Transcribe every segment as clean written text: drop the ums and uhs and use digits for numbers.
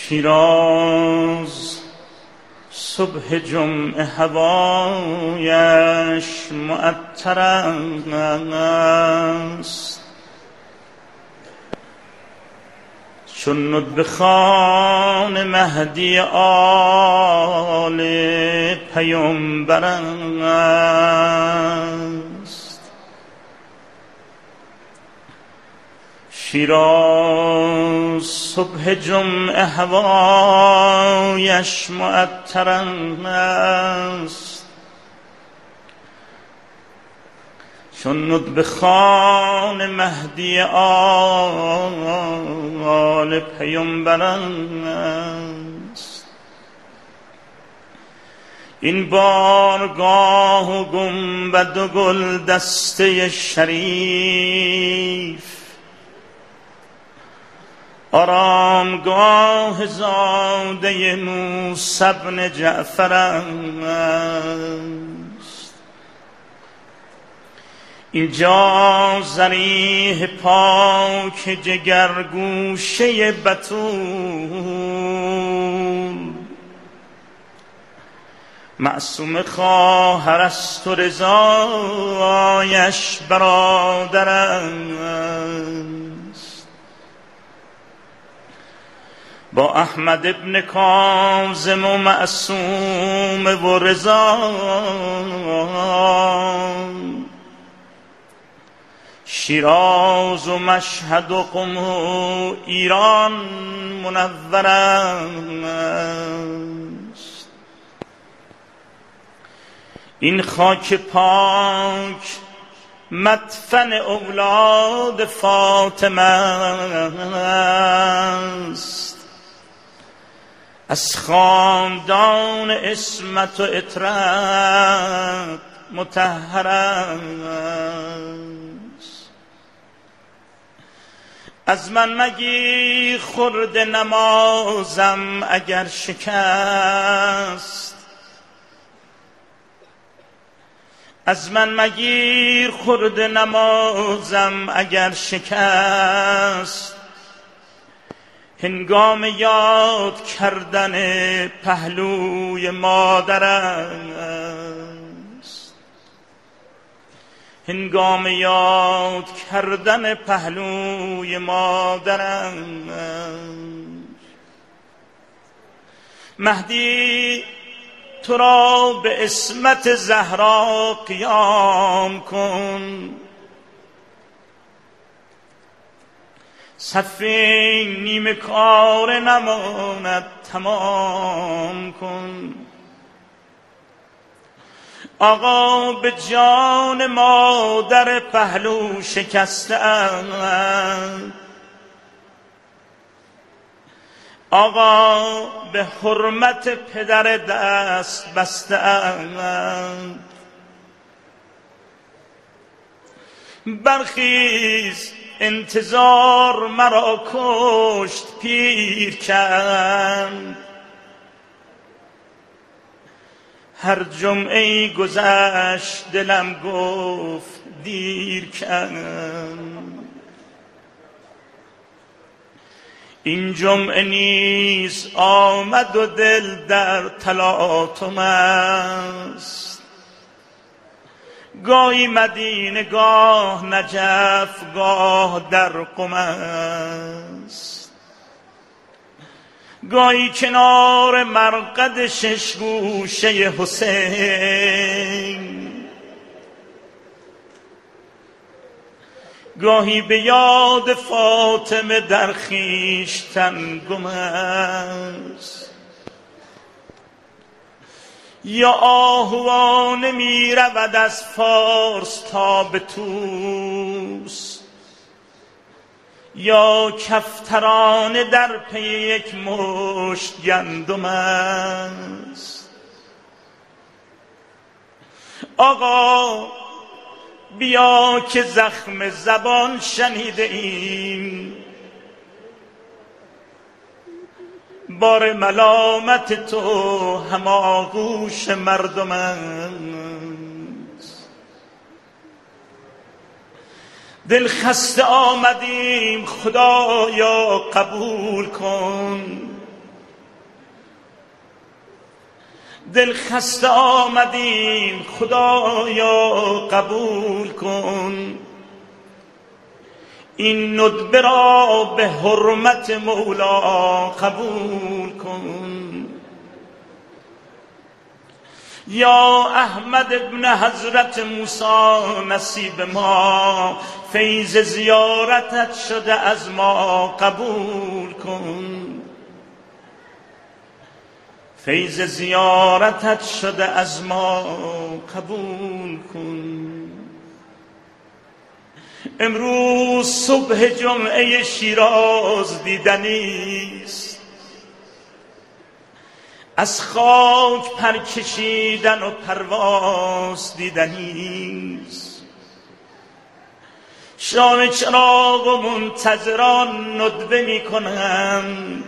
شیراز صبح جمعه هوایش معطر است، چون ندب خوان مهدی آل پیامبر است. شیراز صبح جمعه هوایش معطر است، چون ندب خوان مهدی آل پیامبر است. این بارگاه و گنبد و گل دسته شریف، آرامگاه زاده موسی بن جعفر است. اینجا ضریح پاک جگرگوشه بتول، معصوم خواهر است و رضایش برادر است. با احمد ابن کاظم و معصوم و رضا، شیراز و مشهد و قم و ایران منور است. این خاک پاک مدفن اولاد فاطمه است، از خاندان عصمت و عطرت مطهر است. از من مگیر خرد نمازم اگر شکست، از من مگیر خرد نمازم اگر شکست. هنگام یاد کردن پهلوی مادر است، هنگام یاد کردن پهلوی مادر است. مهدی تو را به عصمت زهرا قیام کن، صفین نیمه کار نماند تمام کن. آقا به جان مادر پهلو شکسته اند، آقا به حرمت پدر دست بسته اند. برخیز انتظار مرا کشت پیر کند، هر جمعه گذشت دلم گفت دیر کند. این جمعه نیز آمد و دل در تلاطم است، گاهی مدینه گاه نجف گاه در قم است. گاهی کنار مرقد شش گوشه حسین، گاهی به یاد فاطمه در خویشتن گم است. یا آهوانه می رود از فارس تا به طوس، یا کفترانه در پی یک مشت گندم است. آقا بیا که زخم زبان شنیده ایم، بار ملامت تو هماغوش مردم است. دل خسته آمدیم خدایا قبول کن، دل خسته آمدیم خدایا قبول کن، این ندبه را به حرمت مولا قبول کن. یا احمد ابن حضرت موسی نصیب ما، فیض زیارتت شده از ما قبول کن، فیض زیارتت شده از ما قبول کن. امروز صبح جمعه شیراز دیدنیست، از خاک پرکشیدن و پرواز دیدنیست. شام چراغ و منتظران ندبه می کنند،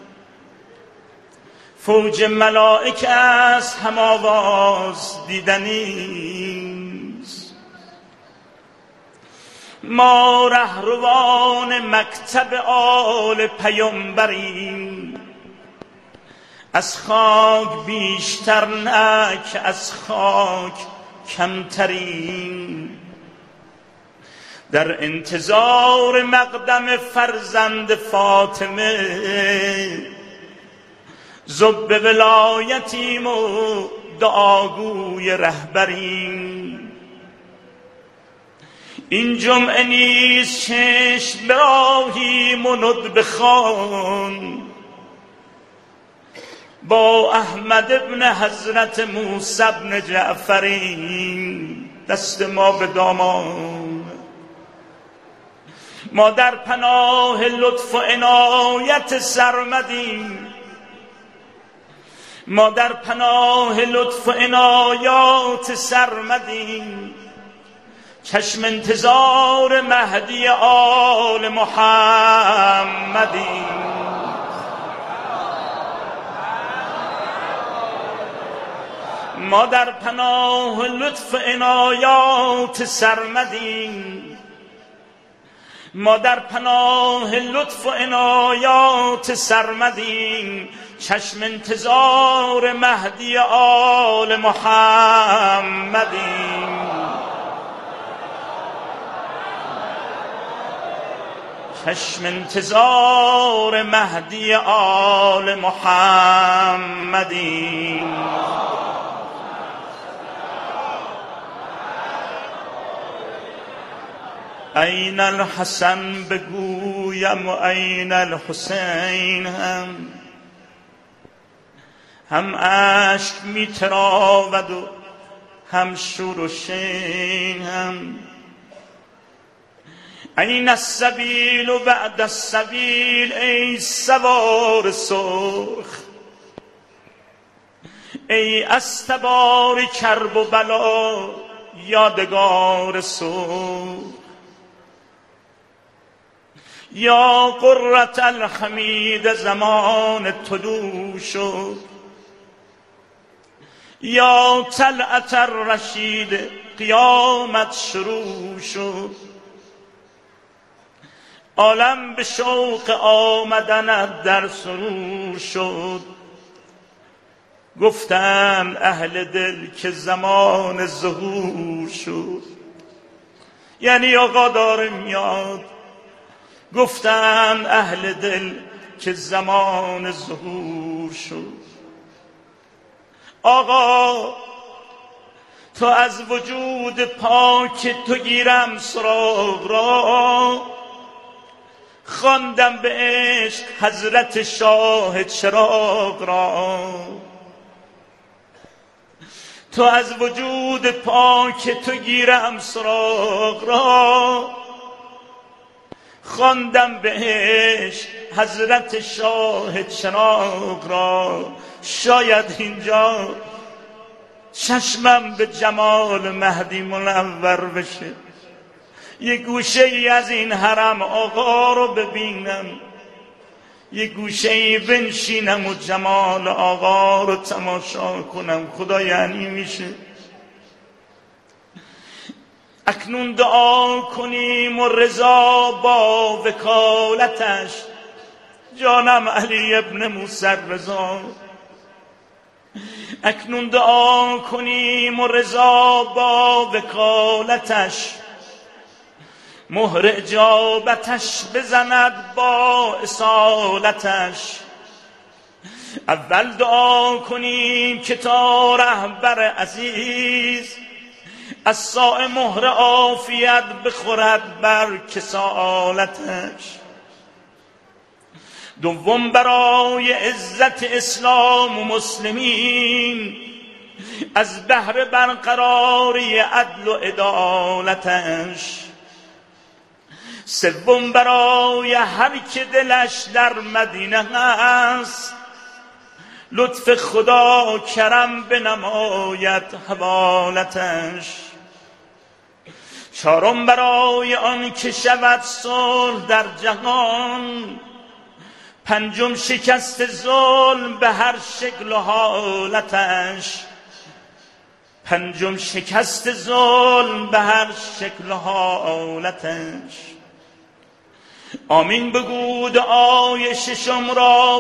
فوج ملائک است هم آواز دیدنیست. ما رهروان مکتب آل پیامبریم، از خاک بیشتر نه که از خاک کمتریم. در انتظار مقدم فرزند فاطمه، زب ولایتیم و دعاگوی رهبریم. این جمعه نیز چشم براهیم و ندبه خوان، با احمد ابن حضرت موسی ابن جعفریم. دست ما به دامان، ما در پناه لطف و عنایت سرمدیم، ما در پناه لطف و عنایات سرمدیم. چشم انتظار مهدی آل محمدیم. ما در پناه لطف و عنایات سرمدیم، ما در پناه لطف و عنایات سرمدیم. چشم انتظار مهدی آل محمدیم. چشم انتظار مهدی آل محمدیم. این الحسن بگویم و این الحسین، هم اشک می تراود و هم شور و شین. هم این السبیل و بعد السبیل، ای سوار سرخ، ای از تبار کرب و بلا یادگار سرخ. یا قرة الحمید زمان طلوع شد، یا طلعت الرشید قیامت شروع شد. عالم به شوق آمدنت در سرور شد. گفتند اهل دل که زمان ظهور شد، یعنی آقا داره میاد. گفتند اهل دل که زمان ظهور شد. آقا تو از وجود پاک تو گیرم سراغ را، خواندم به عشق حضرت شاه چراغ را. تو از وجود پاک تو گیرم سراغ را، خواندم به عشق حضرت شاه چراغ را. شاید اینجا چشمم به جمال مهدی منور بشه، یه گوشه ای از این حرم آقا رو ببینم، یه گوشه ای بنشینم و جمال آقا رو تماشا کنم. خدا یعنی میشه اکنون دعا کنیم و رضا با وکالتش. جانم علی ابن موسی رضا، اکنون دعا کنیم و رضا با وکالتش، مهر اجابتش بزند با اصالتش. اول دعا کنیم که تا رهبر عزیز، از ساع مهر عافیت بخورد بر کسالتش. دوم برای عزت اسلام و مسلمین، از بهر برقراری عدل و عدالتش. سوم برای هر که دلش در مدینه است، لطف خدا کرم بنماید حوالتش. چهارم برای آن که شود صلح در جهان، پنجم شکست ظلم به هر شکل و حالتش. پنجم شکست ظلم به هر شکل و حالتش. آمین بگو دعای ششم را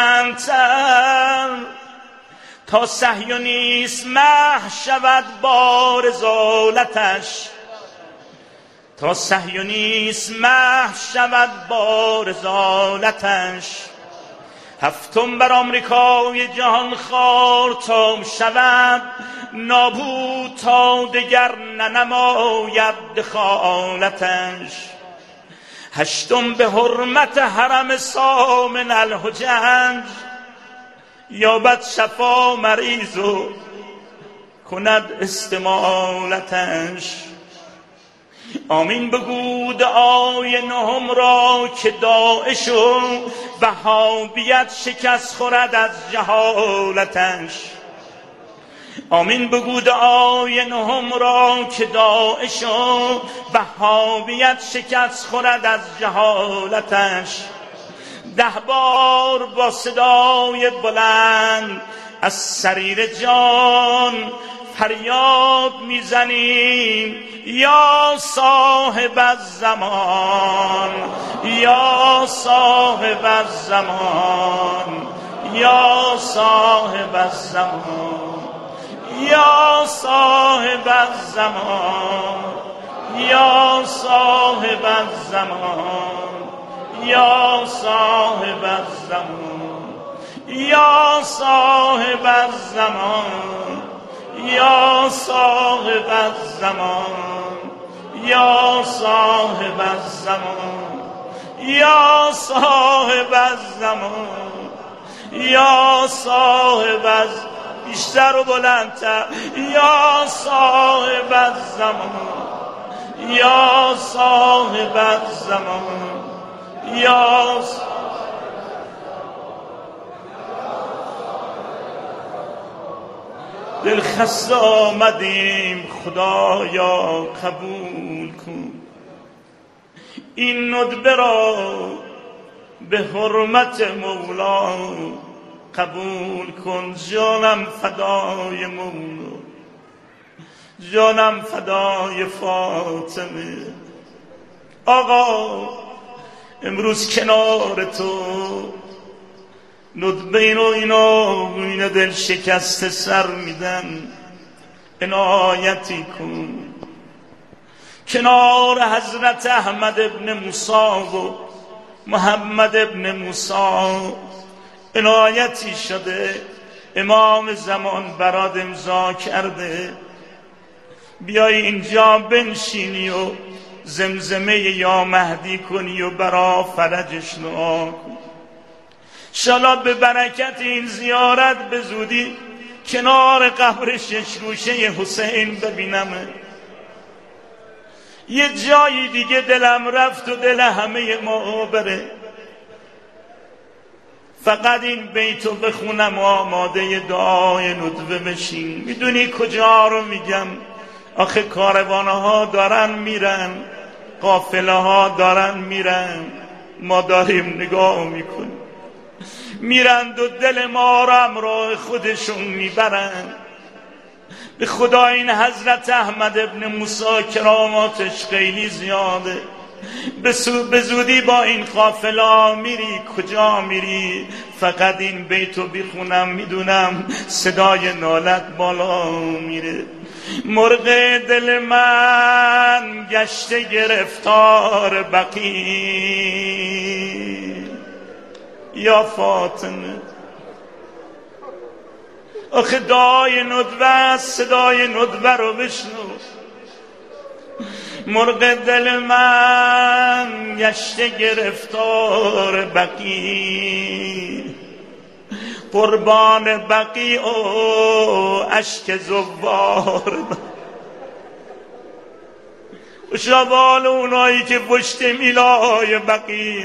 بلندتر، تا صهیونیسم محو شود با رذالتش. تا صهیونیسم محو شود با رذالتش. هفتم بر آمریکای جهان خوار تا شود نابود، تا دگر ننماید دخالتش. هشتم به حرمت حرم سامن الحجج، یابد شفا مریض و کند استمالتش. آمین بگو دعای نهم را که داعش و وهابیت شکست خورد از جهالتش. آمین بگو دعای نهم را که داعش و وهابیت شکست خورد از جهالتش. 10 بار با صدای بلند از سریر جان فریاد میزنیم، یا صاحب الزمان، یا صاحب الزمان، یا صاحب الزمان، یا صاحب الزمان، یا صاحب الزمان، یا صاحب الزمان، یا صاحب الزمان، یا صاحب الزمان، یا صاحب الزمان، یا صاحب الزمان، یا صاحب الزمان. بیشتر و بلندتر. یا صاحب الزمان، یا صاحب الزمان، یا دل خسته آمدیم خدایا قبول کن، این ندبه را به حرمت مولا قبول کن. جانم فدای مولا، جانم فدای فاطمه. آقا امروز کنار تو ندبه اینا دل شکست سر میدن، عنایتی کن. کنار حضرت احمد ابن موسی و محمد ابن موسی عنایتی شده، امام زمان برات امضا کرده. بیای اینجا بنشینی و زمزمه یا مهدی کنی و برا فرجش دعا کن. انشاءالله به برکت این زیارت به زودی کنار قبر 6 گوشه حسین ببینم. یه جایی دیگه دلم رفت و دل همه ما بره، فقط این بیتو بخونم و آماده دعای ندبه بشین. میدونی کجا رو میگم؟ آخه کاروانه ها دارن میرن، قافله ها دارن میرن، ما داریم نگاه میکنیم. میرند و دل ما رو همراه خودشون میبرن. به خدا این حضرت احمد ابن موسی کراماتش خیلی زیاده. به زودی با این قافله میری کجا میری؟ فقط این بیتو بخونم میدونم صدای نالت بالا میره. مرغ دل من گشته گرفتار بقی، یا فاطمه آخه دای ندوه صدای ندوه رو بشنو. مرغ دل من گشته گرفتار بقی، قربان بقی و اشک زوار. شبال اونایی که پشت میلای بقی،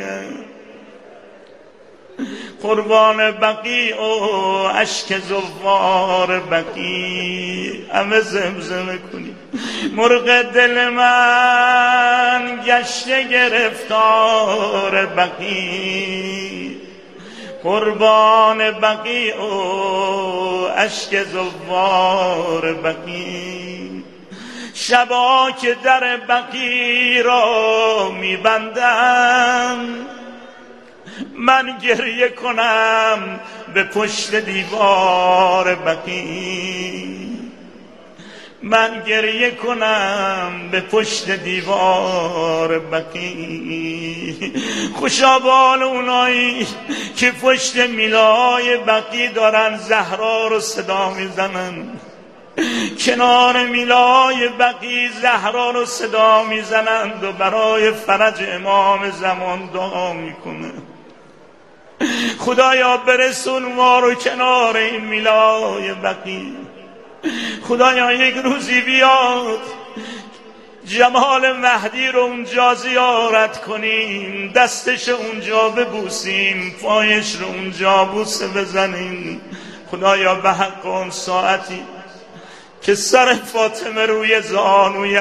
قربان بقی و اشک زوار بقی. همه زمزمه کنیم. مرغ دل من گشته گرفتار بقی، قربان بقی و اشک زوار بقی. شبا که در بقی را میبندم من گریه کنم به پشت دیوار بقی، من گریه کنم به پشت دیوار بقی. خوشا بال اونایی که پشت میلای بقی دارن زهرا رو صدا میزنن، کنار میلای بقی زهرا رو صدا میزنند و برای فرج امام زمان دعا میکنه. خدایا برسون ما رو کنار این میلای بقی. خدایا یک روزی بیاد جمال مهدی رو اونجا زیارت کنیم، دستش اونجا ببوسیم، پایش رو اونجا بوسه بزنیم. خدایا به حق اون ساعتی که سر فاطمه روی زانوی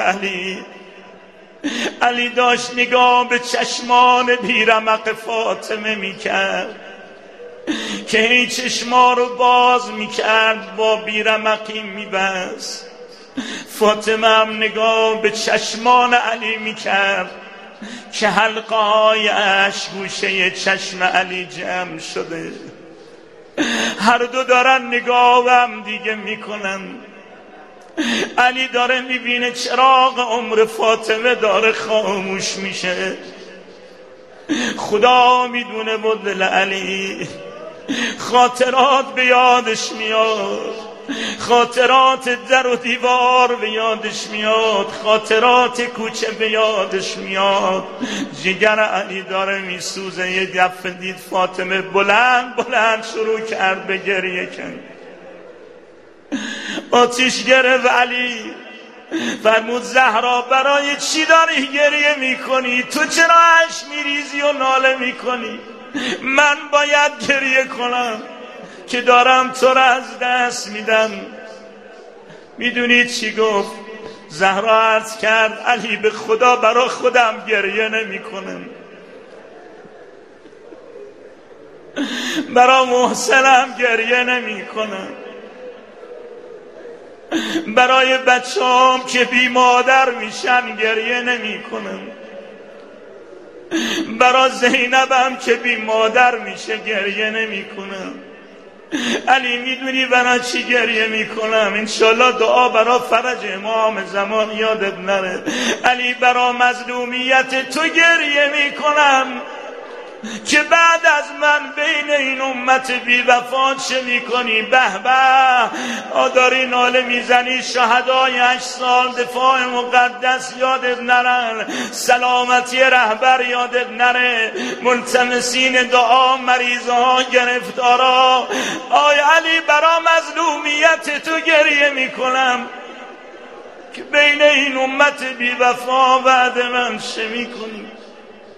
علی داشت نگاه به چشمان بیرمق فاطمه میکرد که این چشما رو باز میکرد با بیرمقی میبست. فاطمه هم نگاه به چشمان علی میکرد که حلقه هایش گوشه چشم علی جمع شده. هر دو دارن نگاه هم دیگه میکنن. علی داره میبینه چراغ عمر فاطمه داره خاموش میشه. خدا میدونه بدل علی خاطرات به یادش میاد، خاطرات در و دیوار به یادش میاد، خاطرات کوچه به یادش میاد. جگر علی داره میسوزه. یه دفعه دید فاطمه بلند بلند شروع کرد به گریه کن. آتیش گرفت علی. فرمود زهرا برای چی داری گریه میکنی؟ تو چرا اشک میریزی و ناله میکنی؟ من باید گریه کنم که دارم تو را از دست میدم. میدونید چی گفت؟ زهرا عرض کرد علی به خدا برای خودم گریه نمی کنم، برای محسنم گریه نمی کنم، برای بچه‌ام که بی مادر میشن گریه نمی کنم، برای زینبم که بی مادر میشه گریه نمی کنم. علی میدونی برای چی گریه میکنم؟ انشالله دعا برای فرج امام زمان یادت نره. علی برای مظلومیت تو گریه میکنم که بعد از من بین این امت بی وفا چه میکنی؟ به به آداری ناله میزنی شهدای 8 سال دفاع مقدس یادت نرن، سلامتی رهبر یادت نره، ملتمسین دعا مریضها گرفتارا. آی علی برا مظلومیت تو گریه میکنم که بین این امت بی وفا بعد من چه میکنی؟